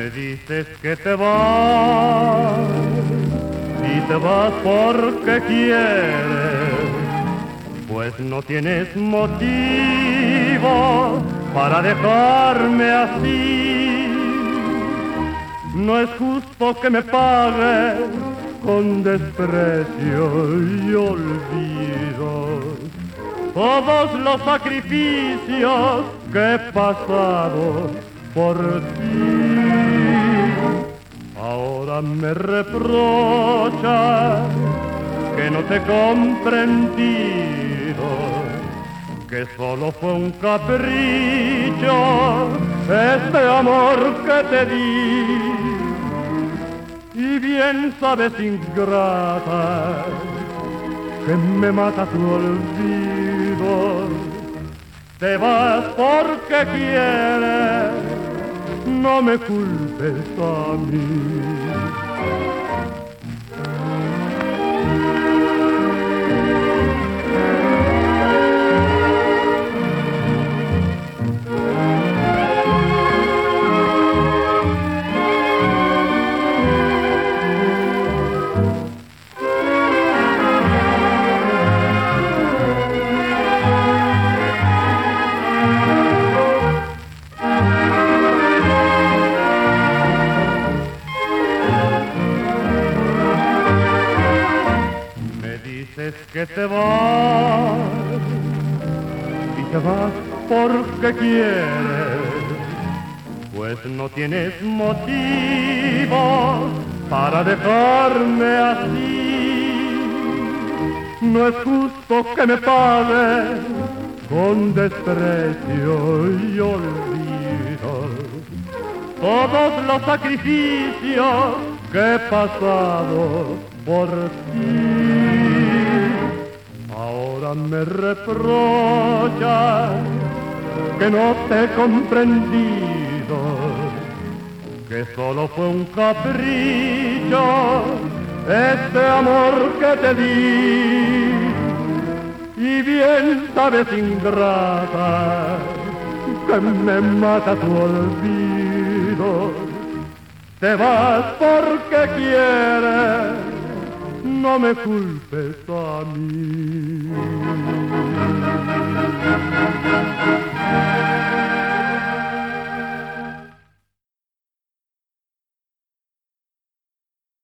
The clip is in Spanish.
Me dices que te vas y te vas porque quieres, pues no tienes motivo para dejarme así. No es justo que me pagues con desprecio y olvido todos los sacrificios que he pasado por ti. Ahora me reprochas que no te he comprendido, que solo fue un capricho este amor que te di. Y bien sabes, ingrata, que me mata tu olvido. Te vas porque quieres, no me culpes a mí. Dices que te vas y te vas porque quieres, pues no tienes motivo para dejarme así. No es justo que me pagues con desprecio y olvido todos los sacrificios que he pasado por ti. Ahora me reprochas que no te he comprendido, que solo fue un capricho este amor que te di. Y bien sabes, ingrata, que me mata tu olvido. Te vas porque quieres, no me culpes a mí.